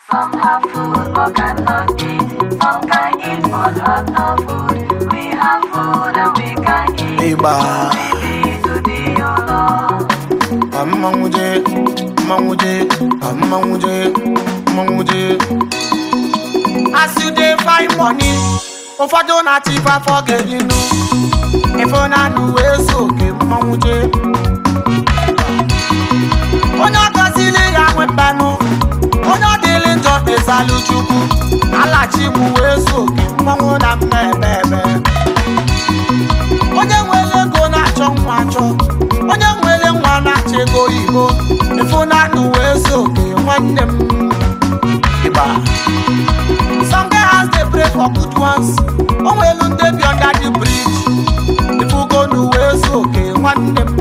Some have food but cannot eat. Some can eat but have no food. We have food and we can eat. Iba. To the Lord. Amamuje. As you dey find money, ụfọdụ na-achịkwa forget you know. If you na do eso ke mamuje. Onye gọzili ya nwebanu. Onye dịlị njọ esalu Chukwu. Alachi mu eso ke mmanwụ na mmebebe. Onye nwere ego na-achọ nwa achọ. Onye nwere nwa na-achọ ego Igbo. Ifu na do eso ke nwanne m. Iba. Some guys they pray for good ones. Onwelu ndị bi under the bridge. Ifu go do eso ke nwanne m.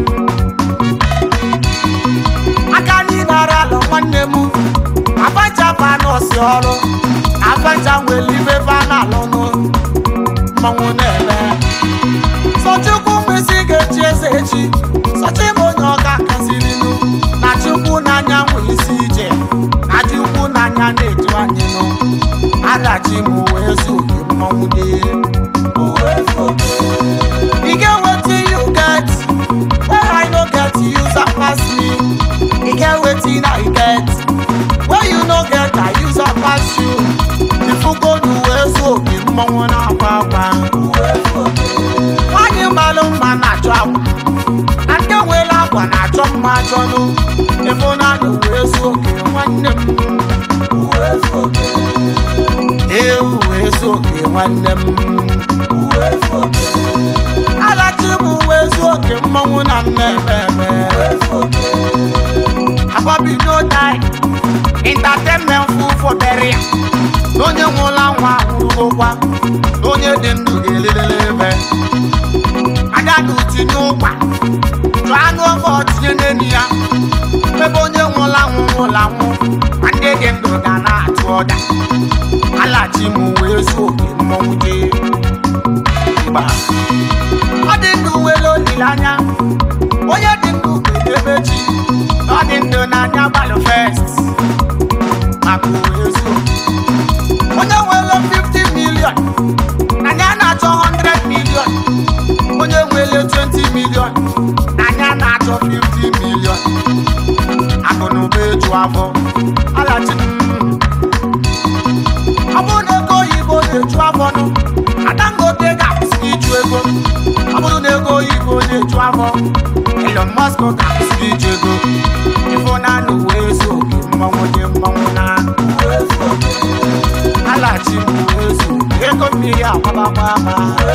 Aka ni nara lo nwanne m. Abacha pa no si ọrụ. Abacha nwere ife ba na alụnụ. Mmanwụ na-eme. So Chukwu mesi ga-echi eze echi. So Chimo onye ọ ga-akasiri nụ. Na Chukwu n'anya nwe isi ije. Na Chukwu n'anya na-eju anyị nụ. Adachi m wee soke mmanwụ dị. You get wetin you get. Where I no get you surpass me. You get wetin I get. Where you no get I you surpass you. If you go do wee soke mmanwụ na-akwa. Nwanyị mmalụ mma na-achọ akwa. Na nke nwere akwa na-achọ mma achọnụ. If you na-anụ wee soke nwanne m. Ewu ezoke nwanne m. Alachi m ezoke mmanwụ na mmemme. Ababi no die. Entertainment full for burial. Onye nwụla nwa ahụrụgokwa. Onye dị ndụ ga-elelebe. Agadi tinye ụkwa. Chọọ anụ ọkọ tinye n'enu ya. Ebe onye nwụla nwụ. Ma ndị dị ndụ ga na-atụ ọda. Alachi m wee soke mmanwụ dị. Iba. Ọ dị ndụ nwere olileanya. Onye dị ndụ ga-edebe chi. Ọ dị ndụ n'anya gbalụ first. Maka wee soke. Onye nwere 50 million. N'anya na-achọ 100 million. Onye nwere 20 million. N'anya na-achọ 50 million. Akụ na ụba eju afọ. Alachi m. Ọ bụrụ na ego oyibo na-eju afọ nụ, Adangote ga-akwụsị iju ego. Ọ bụrụ na ego oyibo na-eju afọ, Elon Musk ga-akwụsị iju ego. Ifo na anụ wee soke mmanwụ dị mmanwụ na. Alachi m wee soke ego mmiri akwabakwa ama.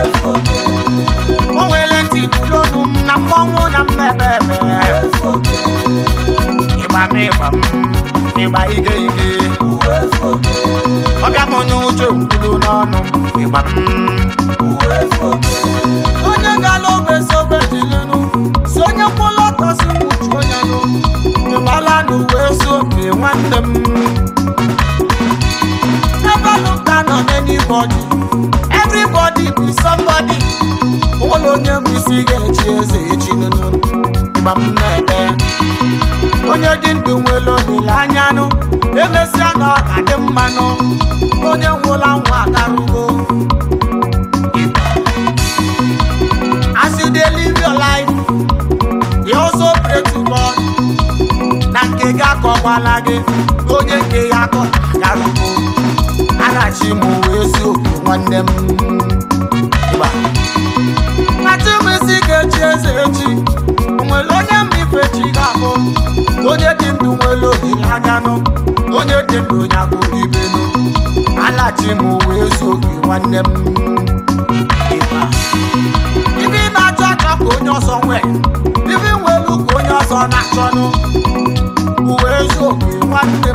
O nwere ntị n'olu m na mmanwụ na mmebebe. Ịgba m ịgba ige. Ọbịa m n'uche nkwulu n'ọnụ. Ịgba m. Onye gara ogbe sobe jilinu. Si onye mkpụrụ ọtọ si nwuchu onye nụ. Ịgbala n'uwe soke nwanne m. Never look down on anybody. Everybody be somebody. Ụlọ onye bụ isi ga-echi eze echi nụnụ. Ịgba m na-ebe. Onye dị ndụ nwere olileanya nụ. Emesịa na ọ ga-adị mmanụ. Onye nwụla nwa agarugo. As you dey live your life, you also pray to God. Na nke gị akọkwala gị. Onye nke ya akọ agarugo. Alachi m wee soke nwanne m. Iba. Na Chimisi ga-echi eze echi. Nwere onye mmife chi ga-abụ. Onye dị ndụ nwere olileanya nụ. Onye dị ndụ onye agụrụ ibe nụ. Alachi m wee soke nwanne m. Iba. Ibi na-achọ achọ ka onye ọzọ nwee. Ibi nwelu ka onye ọzọ na-achọ nụ. Wee soke nwanne m.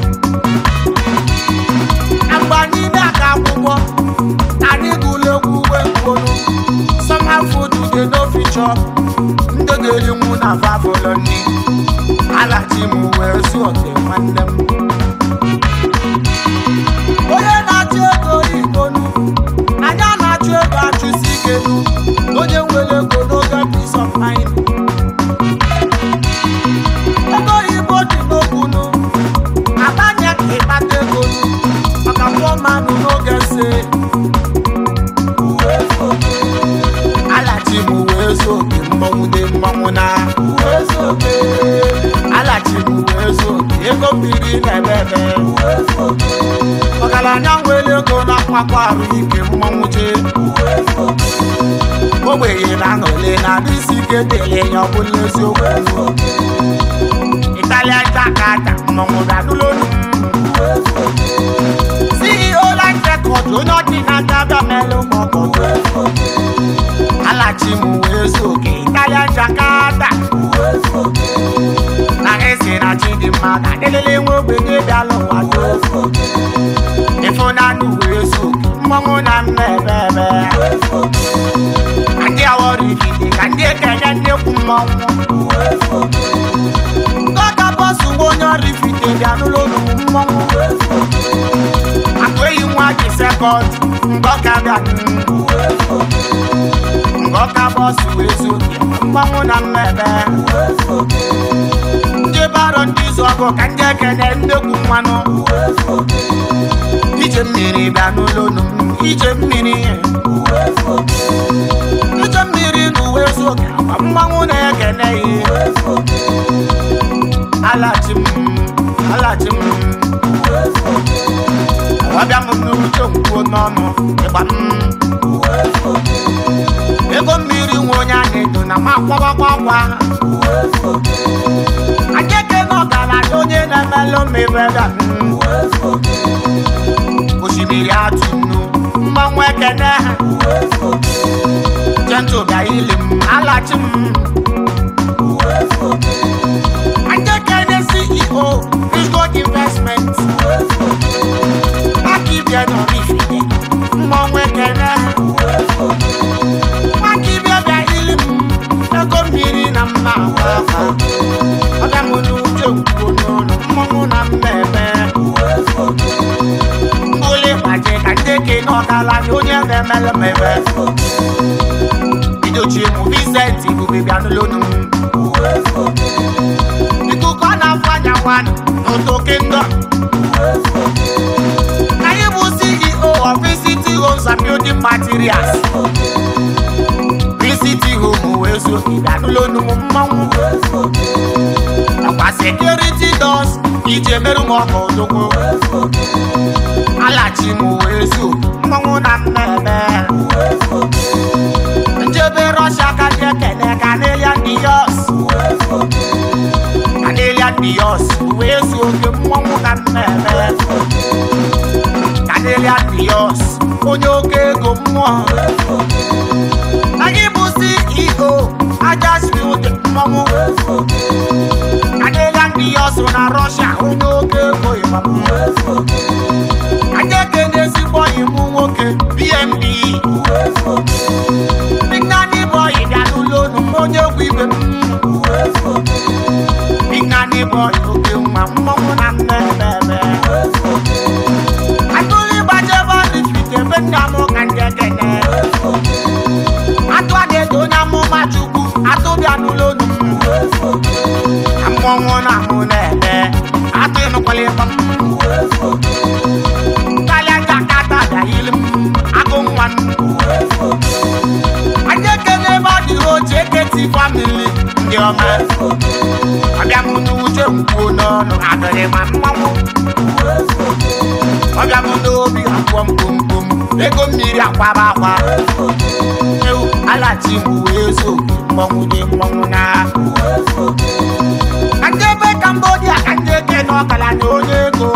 Mgbe anyị na-aga akwụkwọ, anyị gụrụ egwu uwe mkpụrụ. Somehow food dey no fit chop. Ndị ga-eri nwu na fafọlọ nri. Alachi m wee soke nwanne m. Onye na-achụ ego Igbo nụ. Anya na-achụ ego achụsi ike nụ. Onye nwere ego n'oge peace of mind. Ego Igbo dị n'okwu nụ. Abanye ka ịkpata bebe ọgaranya nwere ego na kwakwarụ ike mmanwụche ogbenye na aṅụle na isi ike dele ya ọbụla eziokwu Italian Jakarta mmanwụ dadụlolu CEO like record onye ọdịnaka bịa melụ mọkọdụ alachi m wee zuoke Italian Jakarta na esi na Chidimma ka delele nwe ogbenye bịala ụwa do ịfụnanụ wee zuoke mmanwụ na mmebebe ndị awọrọ ifite ka ndị ekenye nnekwu mmanwụ Goga bọsụ onye ọrụ ifite bịa n'ụlọ olu mmanwụ akụ eyi nwa ji sekọnd ngọka bịa ngọka bọsụ wee zuoke mmanwụ na mmebe ndị baro ndị izu ọgụ ka ndị ekenye nnekwu mmanụ ije mmiri bịa n'ụlọ olu ije mmiri n'uwe zuoke mmanwụ na-ekene ihe alachim ọbịa m n'uche nkwuo n'ọnụ ịgba m ego mmiri nwe onye anyị do na ma kwawakwa ajeke n'ọgaranya onye na-emelụ mmebeda osimiri atụ nnu mmanwụ ekene ha Gentle bịa ili m alachim CEO, Rich God Investment. Akibia no rifite, mmanwụ ekene. Akibia bịa ili m ego mmiri na mma akwa. Ọbịa m n'uche nkwuo n'ọnụ mmanwụ na mmebe. Mbụli gbaje ka ndị eke n'ọgaranya onye na-emele mmebe. Idochie mụ Vincent Ibube bịa n'ụlọnu m. Ikuku na-afanya nwanụ n'oto kingdom. Anyị bụ CEO of VCT Homes and Building Materials. VCT Home wee zuoke bịa n'ụlọnu m mmanwụ. Nakwa security doors ije merụ m ọkụ odogwu. Alachi m wee zuoke mmanwụ na mmebe. Njebe Russia ka ndị ekene Canadian Dios Canadian Dios wee zuoke mmanwụ na mmebe Canadian Dios onye oke ego mmụọ anyị bụ CEO Ajasfield mmanwụ Canadian Dios na Russia onye oke ego ịba anyị ekene ezigbo imu nwoke BMB Big Nanny Boy bịa n'ụlọ olu onye egwu ibe m Big Nanny Boy oke nwa mmanwụ na mmebebe atụli gbajebe ọdịfite ebe nna m ka ndị ekene atụ adịdo onye amụma Chukwu atụ bịa n'ụlọ olu mmanwụ na mụ na-ebe atụ ịnụkwala ịba m Italian Jakarta bịa yili m agụ nwa m anyị ekene ebe ọ dịrị oche eketi famili ndị ọma ọbịa m n'uche nkwuo n'ọnụ adịrị ma mmanwụ ọbịa m n'obi akwọ mkpomkpom ego mmiri akwaba akwa ewu alachi m wee zuoke mmanwụ dị mmanwụ na ka ndị ebe Cambodia ka ndị eke n'ọgaranya onye ego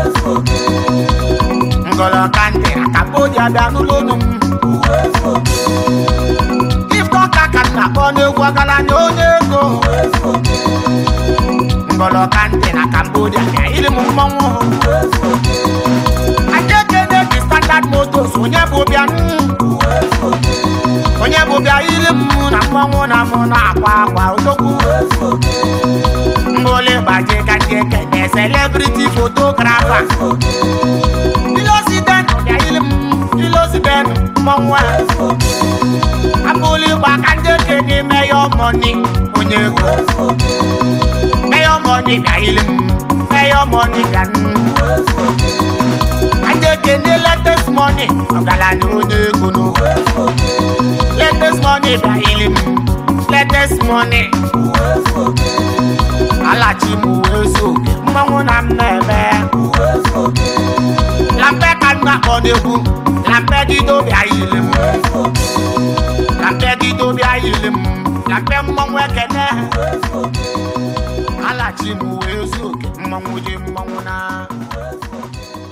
ngọlọ ka ndị na Cambodia bịa n'ụlọ olu m Ifeọka ka m na-akpọ n'egwu ọgaranya onye ego ngọlọ ka ndị na Cambodia bịa ili m mmanwụ ajekene dị Standard Motors onye bụ bịa ili m na mmanwụ na mụ na-akwa akwa odogwu mbụli gbaje ka ndị ekene celebrity photographer ilosiden mmanwụ abụli gba ka ndị ekene Mayor Money onye ego Mayor Money bịa ili m Mayor Money bịa ndị ekene latest money ọgaranya onye ego no latest money bịa ili m latest money. Alachi mu wezo. Mmangu na mnebe. Lampe kanwa konebu. Lampe dido bi ayilim. Lampe dido bi ayilim. Lampe mmangu ekene. Alachi mu wezo. Mmangu je mmangu na.